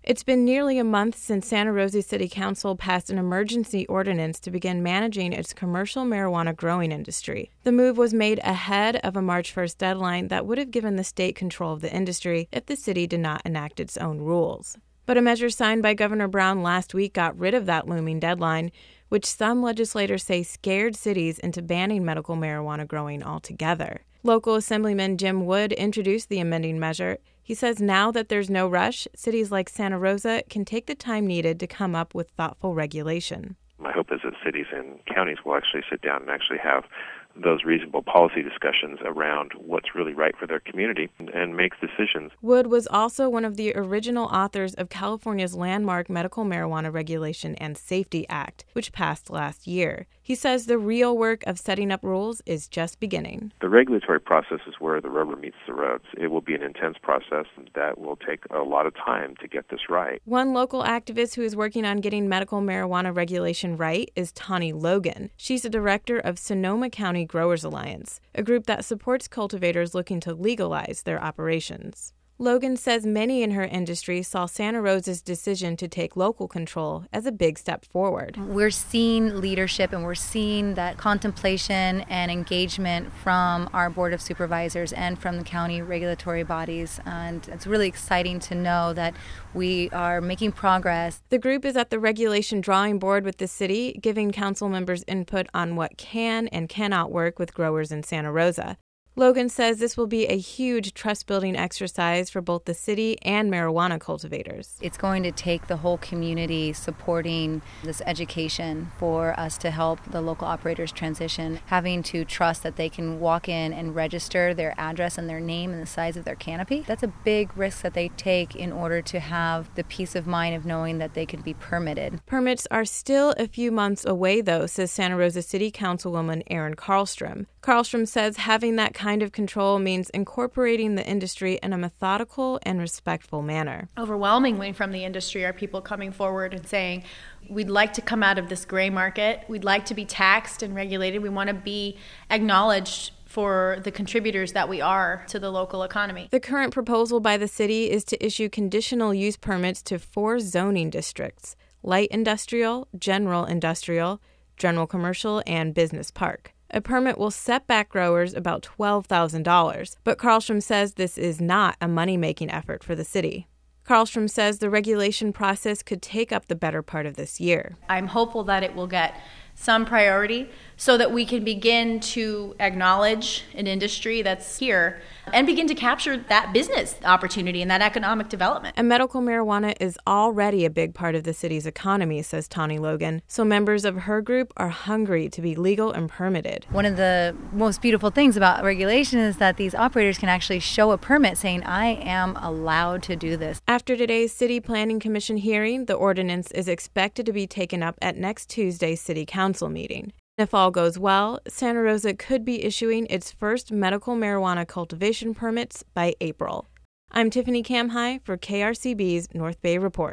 It's been nearly a month since Santa Rosa City Council passed an emergency ordinance to begin managing its commercial marijuana growing industry. The move was made ahead of a March 1st deadline that would have given the state control of the industry if the city did not enact its own rules. But a measure signed by Governor Brown last week got rid of that looming deadline, which some legislators say scared cities into banning medical marijuana growing altogether. Local Assemblyman Jim Wood introduced the amending measure. He says now that there's no rush, cities like Santa Rosa can take the time needed to come up with thoughtful regulation. My hope is that cities and counties will actually sit down and actually have those reasonable policy discussions around what's really right for their community and make decisions. Wood was also one of the original authors of California's landmark Medical Marijuana Regulation and Safety Act, which passed last year. He says the real work of setting up rules is just beginning. The regulatory process is where the rubber meets the roads. It will be an intense process that will take a lot of time to get this right. One local activist who is working on getting medical marijuana regulation right is Tani Logan. She's the director of Sonoma County Growers Alliance, a group that supports cultivators looking to legalize their operations. Logan says many in her industry saw Santa Rosa's decision to take local control as a big step forward. We're seeing leadership and we're seeing that contemplation and engagement from our Board of Supervisors and from the county regulatory bodies, and it's really exciting to know that we are making progress. The group is at the regulation drawing board with the city, giving council members input on what can and cannot work with growers in Santa Rosa. Logan says this will be a huge trust-building exercise for both the city and marijuana cultivators. It's going to take the whole community supporting this education for us to help the local operators transition, having to trust that they can walk in and register their address and their name and the size of their canopy. That's a big risk that they take in order to have the peace of mind of knowing that they can be permitted. Permits are still a few months away, though, says Santa Rosa City Councilwoman Erin Karlstrom. Karlstrom says having that kind of control means incorporating the industry in a methodical and respectful manner. Overwhelmingly from the industry are people coming forward and saying, we'd like to come out of this gray market. We'd like to be taxed and regulated. We want to be acknowledged for the contributors that we are to the local economy. The current proposal by the city is to issue conditional use permits to 4 zoning districts: light industrial, general commercial, and business park. A permit will set back growers about $12,000, but Karlstrom says this is not a money-making effort for the city. Karlstrom says the regulation process could take up the better part of this year. I'm hopeful that it will get some priority so that we can begin to acknowledge an industry that's here and begin to capture that business opportunity and that economic development. And medical marijuana is already a big part of the city's economy, says Tani Logan, so members of her group are hungry to be legal and permitted. One of the most beautiful things about regulation is that these operators can actually show a permit saying, I am allowed to do this. After today's City Planning Commission hearing, the ordinance is expected to be taken up at next Tuesday's City Council meeting. If all goes well, Santa Rosa could be issuing its first medical marijuana cultivation permits by April. I'm Tiffany Kamhai for KRCB's North Bay Report.